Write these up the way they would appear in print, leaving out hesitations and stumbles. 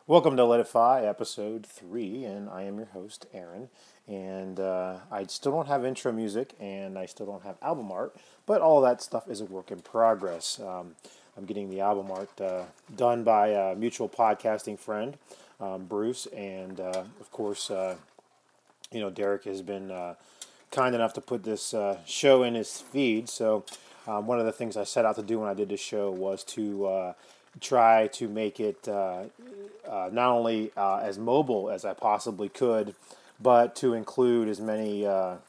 Welcome to Let It Fly, episode 3, and I am your host, Aaron. And I still don't have intro music, and I still don't have album art, but all that stuff is a work in progress. I'm getting the album art done by a mutual podcasting friend, Bruce, and of course, Derek has been kind enough to put this show in his feed. So one of the things I set out to do when I did this show was to try to make it not only as mobile as I possibly could, but to include as many,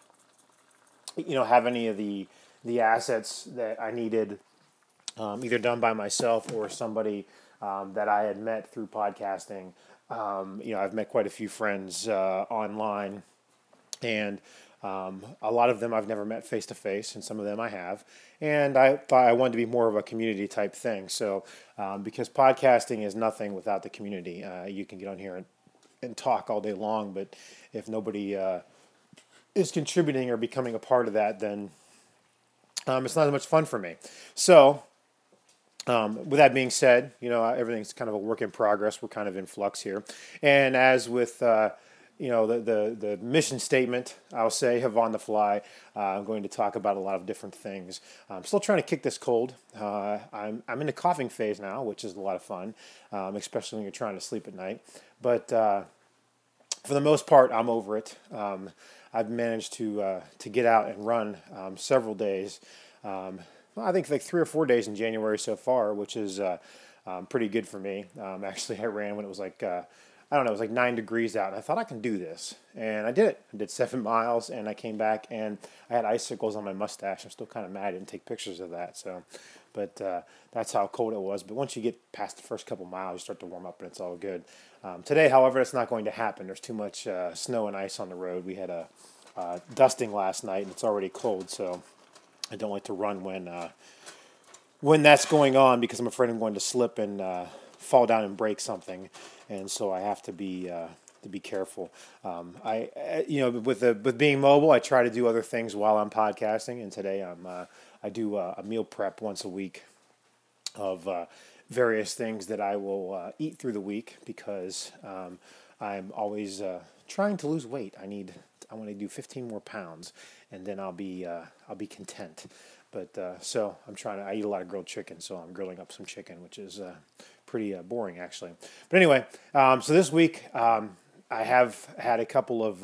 have any of the assets that I needed, either done by myself or somebody that I had met through podcasting. I've met quite a few friends online, and a lot of them I've never met face to face, and some of them I have. And I thought I wanted to be more of a community type thing. So, because podcasting is nothing without the community, you can get on here and talk all day long, but if nobody is contributing or becoming a part of that, then it's not as much fun for me. So, with that being said, everything's kind of a work in progress. We're kind of in flux here, and as with the mission statement, I'll say, of On the Fly, I'm going to talk about a lot of different things. I'm still trying to kick this cold. I'm in the coughing phase now, which is a lot of fun, especially when you're trying to sleep at night. But for the most part, I'm over it. I've managed to get out and run several days. I think like 3 or 4 days in January so far, which is pretty good for me. Actually, I ran when it was like I don't know, it was like 9 degrees out, and I thought I can do this, and I did it. I did 7 miles, and I came back, and I had icicles on my mustache. I'm still kind of mad I didn't take pictures of that. But that's how cold it was. But once you get past the first couple miles, you start to warm up, and it's all good. Today, however, it's not going to happen. There's too much snow and ice on the road. We had a dusting last night, and it's already cold, so I don't like to run when that's going on because I'm afraid I'm going to slip and fall down and break something, and so I have to be careful. With being mobile, I try to do other things while I'm podcasting, and today I do a meal prep once a week of various things that I will eat through the week because I'm always trying to lose weight. I want to do 15 more pounds, and then I'll be content. But so I eat a lot of grilled chicken, so I'm grilling up some chicken, which is pretty boring actually. But anyway, so this week I have had a couple of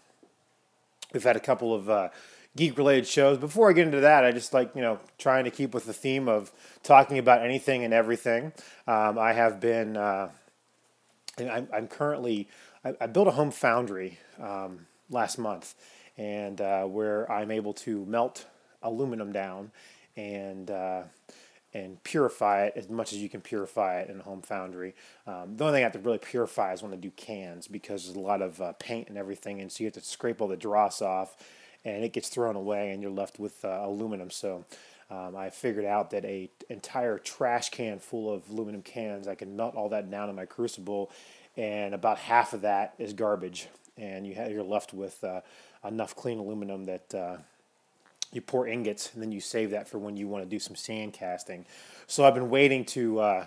we've had a couple of geek related shows. Before I get into that, I just like trying to keep with the theme of talking about anything and everything. I have been I'm currently I built a home foundry last month, and where I'm able to melt aluminum down and purify it as much as you can purify it in a home foundry. The only thing I have to really purify is when I do cans because there's a lot of paint and everything, and so you have to scrape all the dross off, and it gets thrown away, and you're left with aluminum. So I figured out that a entire trash can full of aluminum cans, I can melt all that down in my crucible, and about half of that is garbage, and you're left with enough clean aluminum that you pour ingots, and then you save that for when you want to do some sand casting. So I've been waiting to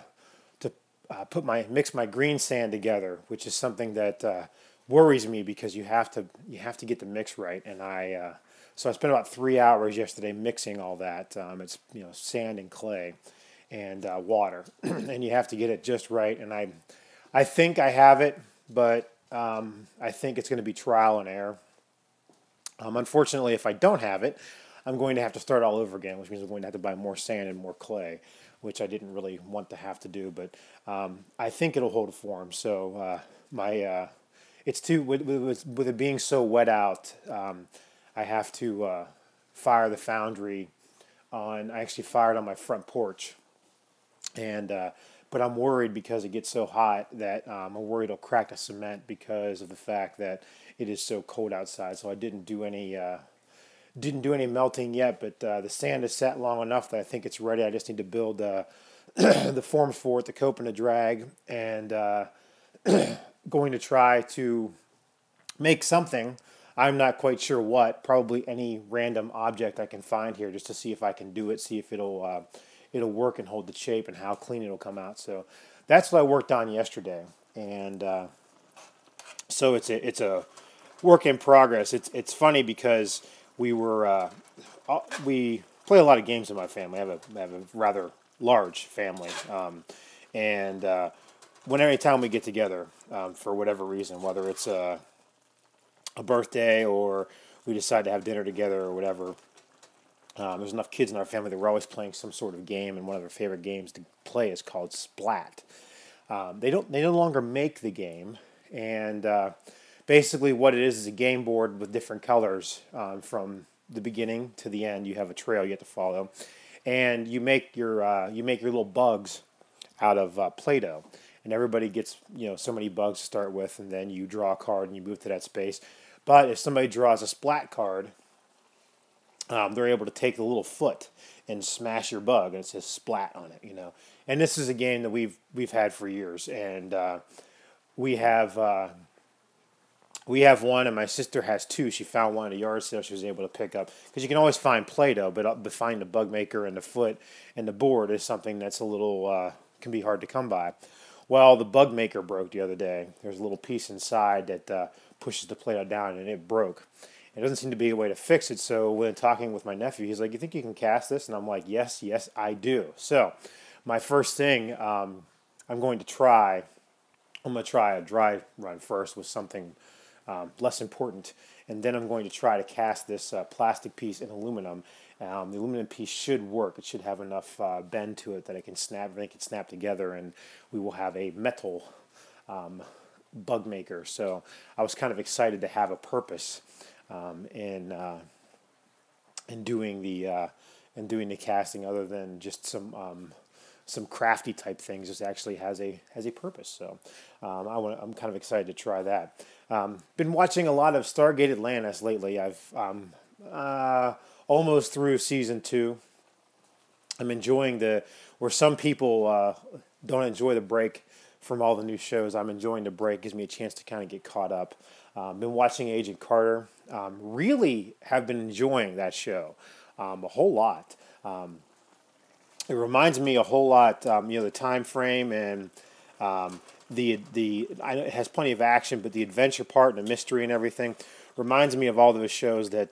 mix my green sand together, which is something that worries me because you have to get the mix right. And so I spent about 3 hours yesterday mixing all that. It's sand and clay and water, and you have to get it just right. And I think I have it, but I think it's going to be trial and error. Unfortunately, if I don't have it, I'm going to have to start all over again, which means I'm going to have to buy more sand and more clay, which I didn't really want to have to do. But I think it'll hold form. So it's too with it being so wet out. I have to fire the foundry on. I actually fired on my front porch, and but I'm worried because it gets so hot that I'm worried it'll crack the cement because of the fact that it is so cold outside. So I didn't do any melting yet, but the sand has sat long enough that I think it's ready. I just need to build the forms for it, the cope and the drag, and going to try to make something. I'm not quite sure what. Probably any random object I can find here, just to see if I can do it, see if it'll work and hold the shape, and how clean it'll come out. So that's what I worked on yesterday. and so it's a work in progress. It's funny because we play a lot of games in my family. I have a rather large family, and whenever time we get together, for whatever reason, whether it's a birthday or we decide to have dinner together or whatever, there's enough kids in our family that we're always playing some sort of game, and one of their favorite games to play is called Splat. They no longer make the game, and basically what it is a game board with different colors, from the beginning to the end. You have a trail you have to follow, and you make your little bugs out of Play-Doh, and everybody gets so many bugs to start with, and then you draw a card and you move to that space. But if somebody draws a Splat card, they're able to take the little foot and smash your bug, and it says Splat on it. And this is a game that we've had for years, and we have we have one, and my sister has two. She found one at a yard sale she was able to pick up, because you can always find Play-Doh, but find the bug maker and the foot and the board is something that's a little can be hard to come by. Well, the bug maker broke the other day. There's a little piece inside that pushes the Play-Doh down, and it broke. It doesn't seem to be a way to fix it. So when talking with my nephew, he's like, "You think you can cast this?" And I'm like, "Yes, I do." So my first thing I'm going to try. I'm going to try a dry run first with something less important, and then I'm going to try to cast this plastic piece in aluminum. The aluminum piece should work. It should have enough bend to it that it can snap. They can snap together, and we will have a metal bug maker. So I was kind of excited to have a purpose in doing the casting, other than just some crafty type things. This actually has a purpose. So I'm kind of excited to try that. Been watching a lot of Stargate Atlantis lately. I've almost through season 2. I'm enjoying where some people don't enjoy the break from all the new shows. I'm enjoying the break. Gives me a chance to kind of get caught up. Been watching Agent Carter. Really have been enjoying that show a whole lot. It reminds me a whole lot, the time frame, and it has plenty of action, but the adventure part and the mystery and everything reminds me of all those shows that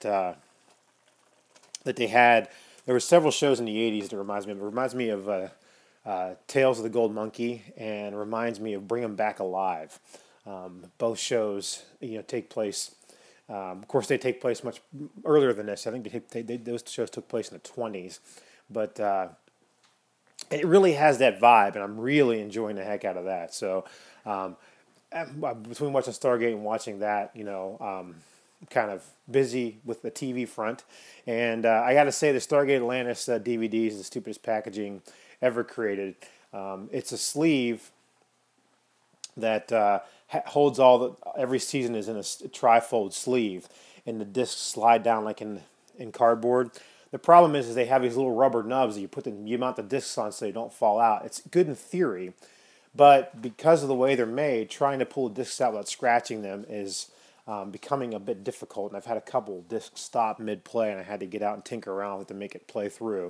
they had. There were several shows in the '80s that reminds me of. It reminds me of Tales of the Gold Monkey, and reminds me of Bring 'Em Back Alive. Both shows, take place. Of course, they take place much earlier than this. I think those shows took place in the '20s, but it really has that vibe, and I'm really enjoying the heck out of that. So, between watching Stargate and watching that, kind of busy with the TV front. And I got to say, the Stargate Atlantis DVD is the stupidest packaging ever created. It's a sleeve that holds every season is in a trifold sleeve, and the discs slide down like in cardboard. The problem is they have these little rubber nubs that you mount the discs on so they don't fall out. It's good in theory, but because of the way they're made, trying to pull the discs out without scratching them is becoming a bit difficult. And I've had a couple discs stop mid-play, and I had to get out and tinker around with it to make it play through.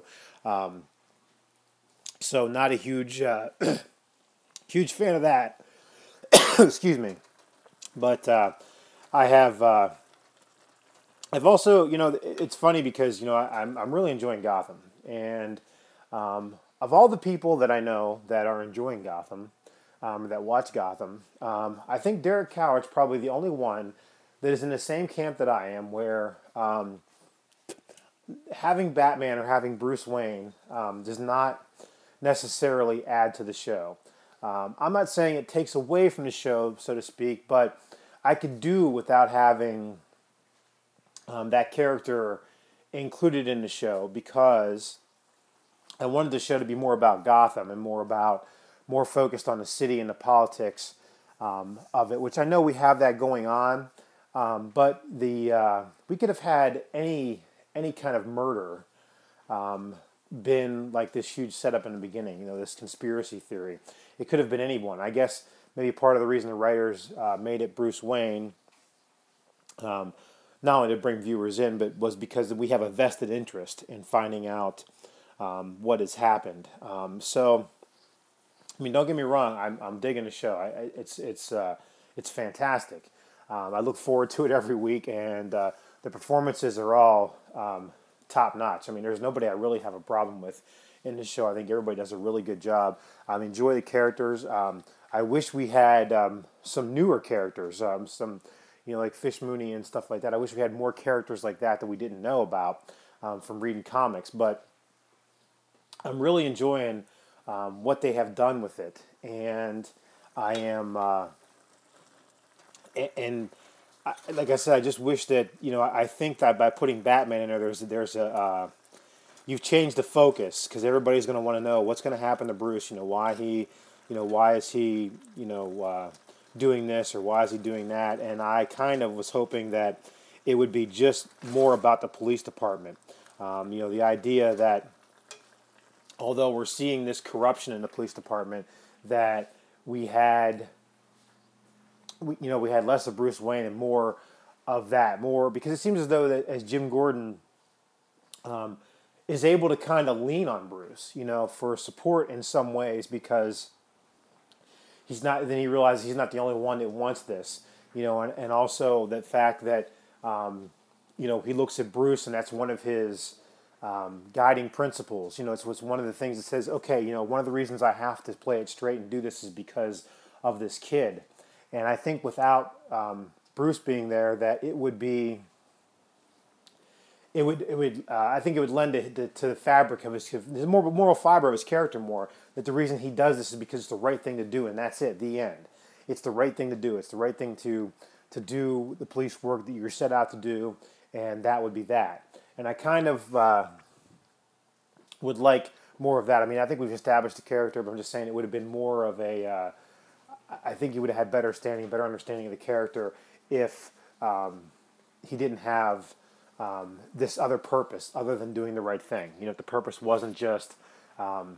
So not a huge huge fan of that. Excuse me. But I have. I've also, it's funny because I'm really enjoying Gotham, and of all the people that I know that are enjoying Gotham, that watch Gotham, I think Derek Coward's probably the only one that is in the same camp that I am, where having Batman or having Bruce Wayne does not necessarily add to the show. I'm not saying it takes away from the show, so to speak, but I could do without having that character included in the show, because I wanted the show to be more about Gotham and more focused on the city and the politics of it, which I know we have that going on, but we could have had any kind of murder been like this huge setup in the beginning, this conspiracy theory. It could have been anyone. I guess maybe part of the reason the writers made it Bruce Wayne, not only to bring viewers in, but was because we have a vested interest in finding out what has happened. So I mean, don't get me wrong. I'm digging the show. It's fantastic. I look forward to it every week, and the performances are all top notch. I mean, there's nobody I really have a problem with in this show. I think everybody does a really good job. I enjoy the characters. I wish we had some newer characters, some like Fish Mooney and stuff like that. I wish we had more characters like that we didn't know about from reading comics. But I'm really enjoying what they have done with it, and I am, and like I said, I just wish that I think that by putting Batman in there, there's a you've changed the focus because everybody's going to want to know what's going to happen to Bruce. Why is he doing this or why is he doing that? And I kind of was hoping that it would be just more about the police department. The idea that although we're seeing this corruption in the police department, that we had less of Bruce Wayne and more of that, more because it seems as though that as Jim Gordon is able to kind of lean on Bruce, for support in some ways because he's not. Then he realizes he's not the only one that wants this, and also the fact that he looks at Bruce and that's one of his guiding principles. It's one of the things that says, okay, one of the reasons I have to play it straight and do this is because of this kid. And I think without Bruce being there, that it would be, I think it would lend to the fabric of his more moral fiber of his character more. That the reason he does this is because it's the right thing to do, and that's it. The end. It's the right thing to do. It's the right thing to do the police work that you're set out to do, and that would be that. And I kind of would like more of that. I mean, I think we've established the character, but I'm just saying it would have been more of a. I think he would have had better understanding of the character if he didn't have this other purpose other than doing the right thing. If the purpose wasn't just, find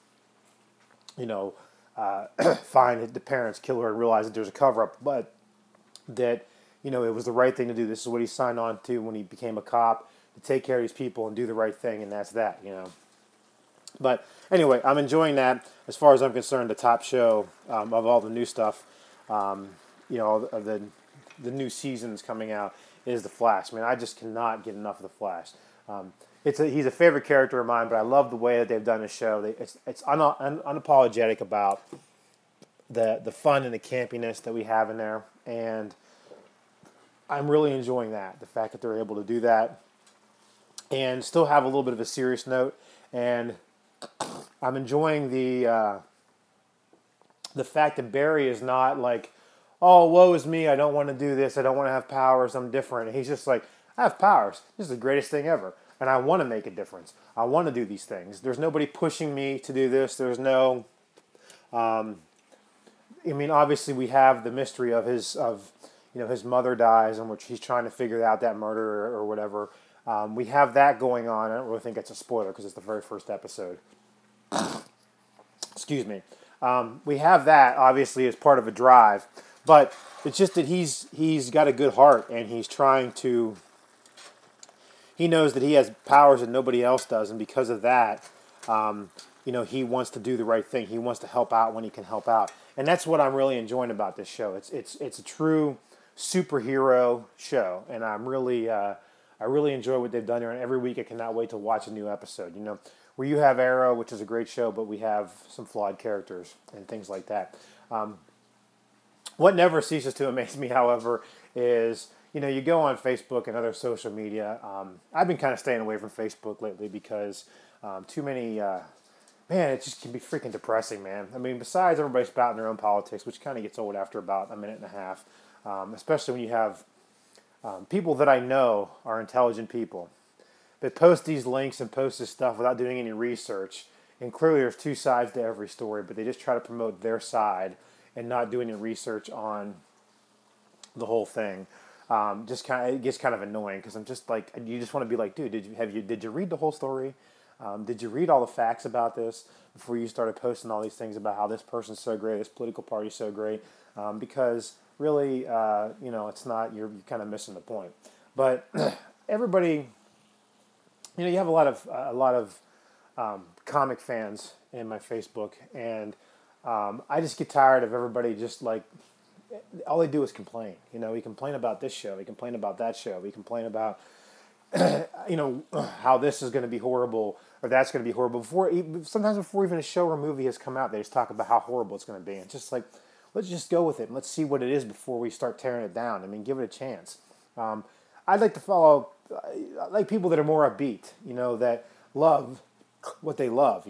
the parents, kill her, and realize that there's a cover up, but that it was the right thing to do. This is what he signed on to when he became a cop, to take care of these people and do the right thing, and that's that. But anyway, I'm enjoying that. As far as I'm concerned, the top show of all the new stuff, of the new seasons coming out is The Flash. Man, I just cannot get enough of The Flash. He's a favorite character of mine, but I love the way that they've done the show. It's unapologetic about the fun and the campiness that we have in there, and I'm really enjoying that. The fact that they're able to do that and still have a little bit of a serious note, and I'm enjoying the fact that Barry is not like, oh, woe is me, I don't want to do this, I don't want to have powers, I'm different. And he's just like, I have powers. This is the greatest thing ever. And I want to make a difference. I want to do these things. There's nobody pushing me to do this. There's no, obviously we have the mystery of his mother dies, in which he's trying to figure out that murder or whatever. We have that going on. I don't really think it's a spoiler because it's the very first episode. Excuse me. We have that obviously as part of a drive, but it's just that he's got a good heart and he's trying to. He knows that he has powers that nobody else does, and because of that, he wants to do the right thing. He wants to help out when he can help out, and that's what I'm really enjoying about this show. It's a true superhero show, and I really enjoy what they've done here. And every week, I cannot wait to watch a new episode. Where you have Arrow, which is a great show, but we have some flawed characters and things like that. What never ceases to amaze me, however, is you go on Facebook and other social media. I've been kind of staying away from Facebook lately because too many. Man, it just can be freaking depressing, man. I mean, besides everybody spouting their own politics, which kind of gets old after about a minute and a half, especially when you have people that I know are intelligent people that post these links and post this stuff without doing any research. And clearly there's two sides to every story, but they just try to promote their side and not do any research on the whole thing. It gets kind of annoying because I'm just like, you just want to be like, dude, did you read the whole story? Did you read all the facts about this before you started posting all these things about how this person's so great, this political party's so great? Because really, it's not. You're kind of missing the point. But everybody, you have a lot of comic fans in my Facebook, and I just get tired of everybody just like all they do is complain. We complain about this show, we complain about that show, we complain about how this is going to be horrible or that's going to be horrible. Sometimes before even a show or a movie has come out, they just talk about how horrible it's going to be. And just like, let's just go with it and let's see what it is before we start tearing it down. I mean, give it a chance. I'd like to follow, like people that are more upbeat, that love what they love,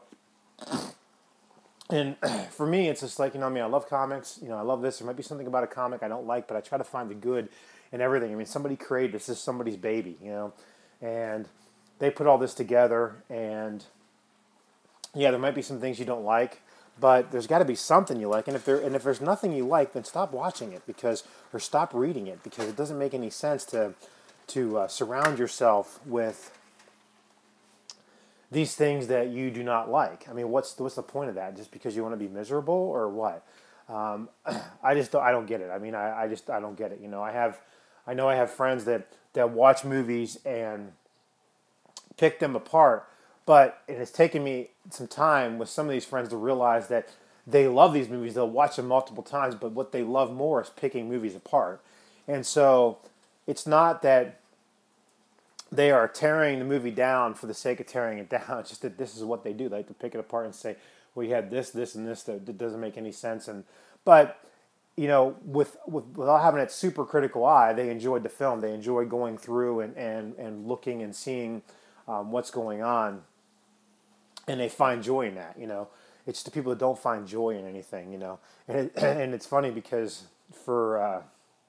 And for me, it's just like, I love comics. I love this. There might be something about a comic I don't like, but I try to find the good in everything. I mean, somebody created this is somebody's baby, and they put all this together. And yeah, there might be some things you don't like, but there's got to be something you like. And if there's nothing you like, then stop watching it or stop reading it, because it doesn't make any sense to surround yourself with these things that you do not like. I mean, what's the point of that? Just because you want to be miserable or what? I don't get it. I mean, I don't get it. I know I have friends that watch movies and pick them apart, but it has taken me some time with some of these friends to realize that they love these movies. They'll watch them multiple times, but what they love more is picking movies apart. And so it's not that they are tearing the movie down for the sake of tearing it down. It's just that this is what they do. They like to pick it apart and say, well, you had this, and this that doesn't make any sense. But without having that super critical eye, they enjoyed the film. They enjoyed going through and looking and seeing what's going on, and they find joy in that. It's the people that don't find joy in anything. And it's funny because for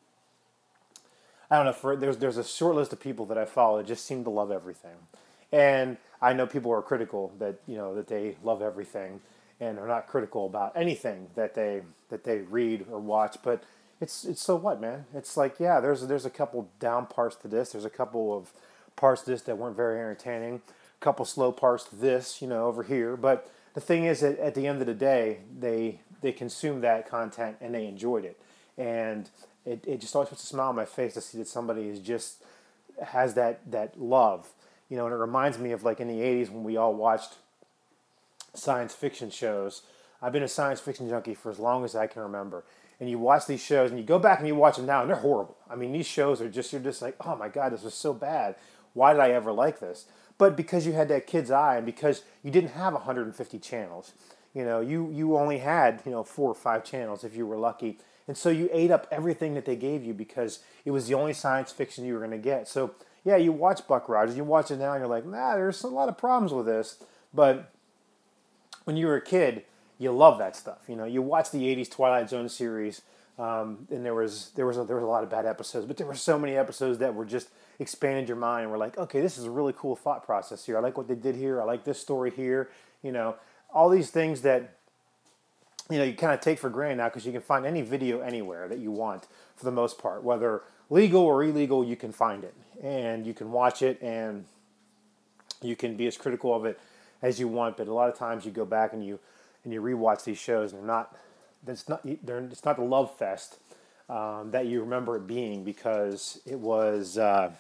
I don't know, there's a short list of people that I follow that just seem to love everything, and I know people are critical that that they love everything and are not critical about anything that they read or watch. But it's so what, man? It's like, yeah, there's a couple down parts to this. There's a couple of parts to this that weren't very entertaining. A couple slow parts to this, over here. But the thing is that at the end of the day, they consumed that content and they enjoyed it, and it just always puts a smile on my face to see that somebody has that love, and it reminds me of like in the 80s when we all watched science fiction shows. I've been a science fiction junkie for as long as I can remember. And you watch these shows and you go back and you watch them now and they're horrible. I mean, these shows are you're just like, oh my God, this was so bad. Why did I ever like this? But because you had that kid's eye and because you didn't have 150 channels, you only had, 4 or 5 channels if you were lucky. And so you ate up everything that they gave you because it was the only science fiction you were going to get. So, yeah, you watch Buck Rogers, you watch it now, and you're like, nah, there's a lot of problems with this. But when you were a kid, you love that stuff. You watch the 80s Twilight Zone series, and there was a lot of bad episodes, but there were so many episodes that were just expanded your mind and were like, okay, this is a really cool thought process here. I like what they did here. I like this story here. All these things that you kind of take for granted now because you can find any video anywhere that you want for the most part. Whether legal or illegal, you can find it. And you can watch it and you can be as critical of it as you want. But a lot of times you go back and you rewatch these shows and it's not the love fest that you remember it being, because it was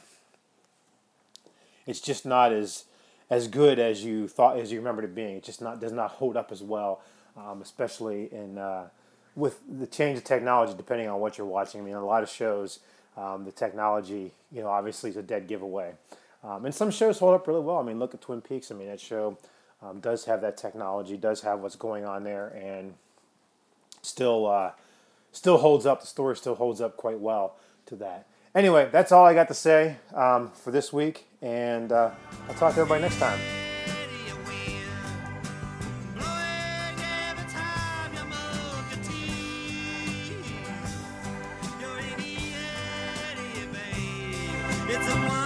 it's just not as good as you remembered it being. It just does not hold up as well. Especially with the change of technology, depending on what you're watching. I mean, a lot of shows, the technology, obviously is a dead giveaway. And some shows hold up really well. I mean, look at Twin Peaks. I mean, that show does have that technology, does have what's going on there, and still holds up. The story still holds up quite well to that. Anyway, that's all I got to say for this week, and I'll talk to everybody next time. It's a